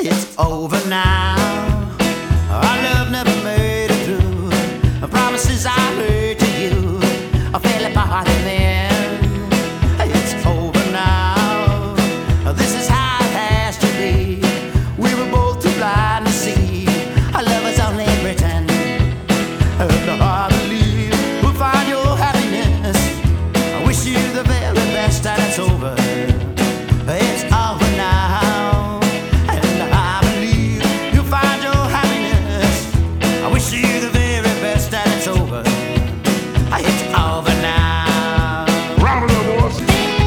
It's over now. Our love never made it through. The promises I made to you fell apart in the end. It's over now. This is how it has to be. We were both too blind to see. Our love is only pretend. And I believe we'll find your happiness. I wish you the very best, and it's over. It's over now. And I believe you'll find your happiness. I wish you the very best, and it's over. It's over now. Round it up, boys.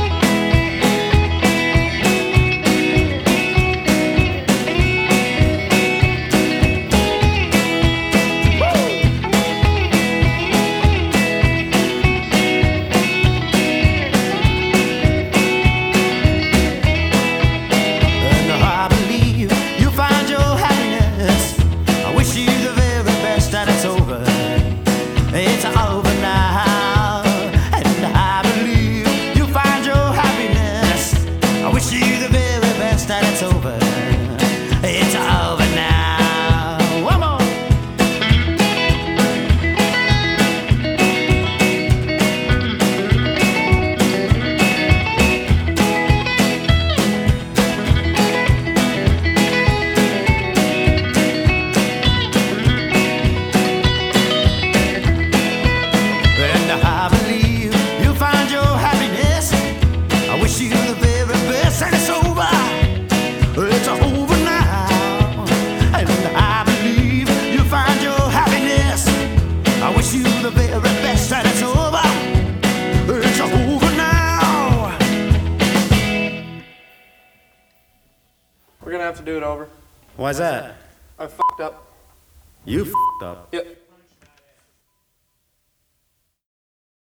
And I believe you'll find your happiness. I wish you the very best, and it's over. It's over now. And I believe you'll find your happiness. I wish you the very best, and it's over. It's over now. One more. And I believe you'll find your happiness. I wish you the very best, and it's over. It's over now. And I believe you'll find your happiness. I wish you the very best, and it's over. It's over now. We're gonna have to do it over. Why's that? I fucked up. You f***ed up. Yep.